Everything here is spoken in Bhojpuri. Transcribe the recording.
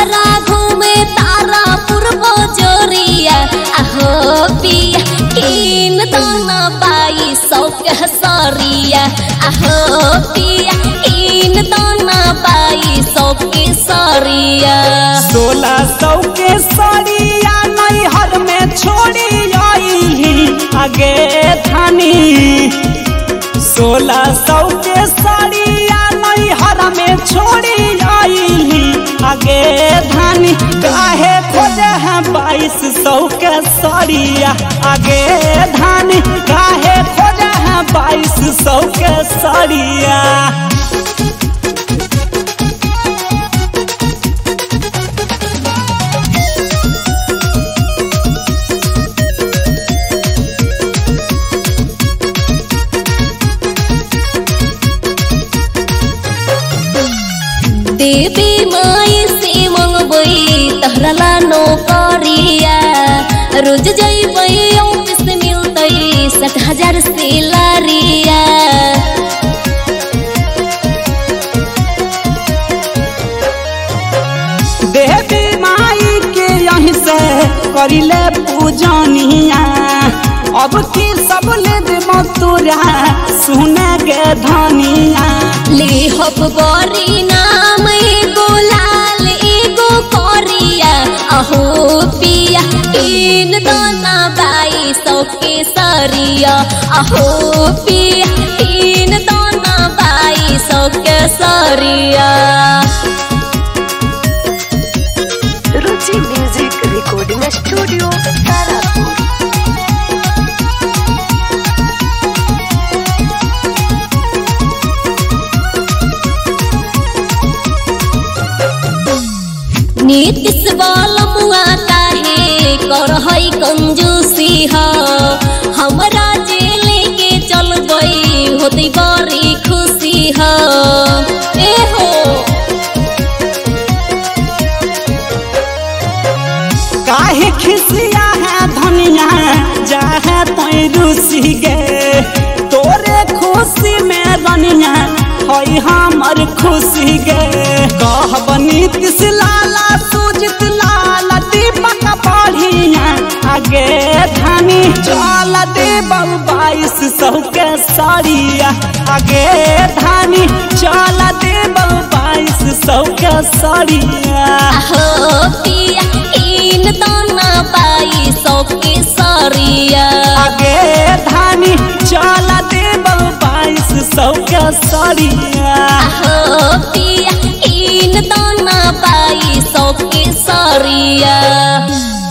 दशहरा घूमे तारापुर बजरिया आहो पिया कीन दाना 2200 के सरिया आहो पिया कीन दाना 2200 के सरिया 1600 के सरिया नैहर में छोड़ी आई आगे धानी 1600 के सरिया नैहर में छोड़ी आई आगे धानी काहे खोजे हैं 2200 के सरिया आगे धानी काहे खोजे हैं 2200 के सरिया देवी माई से मंगबई तहरा नौकरिया रोज जइबई ऑफिस मिलतई 60,000 सैलरिया देवी माई के यहीं से करिले पूजनिया अब की सब ले दे तोरा सुने के धनिया ले हब बरी नाम एगो लाल एगो करिया अहो पिया कीन दाना 2200 के सरिया अहो पिया कीन दाना 2200 के सरिया Ruchi music recording studio Tarapur. Nitish बालमुआ काहे करहई कंजूसी ह हमरा जेल के चल गई होती बड़ी खुशी ह ए हो काहे खिसिया है धनिया जाहे तोई रूसी गे तोरे खुशी में रनिया हई हमर खुशी गे कहब नीतीश लाला सुजित लाला दीपक बढ़िया आगे धानी चल दे 2200 के सरिया आगे धानी चल दे 2200 के सरिया आहो पिया कीन दाना 2200 के सरिया आगे धानी चल दे 2200 के सरिया आहो पिया कीन दाना 2200 के सरिया।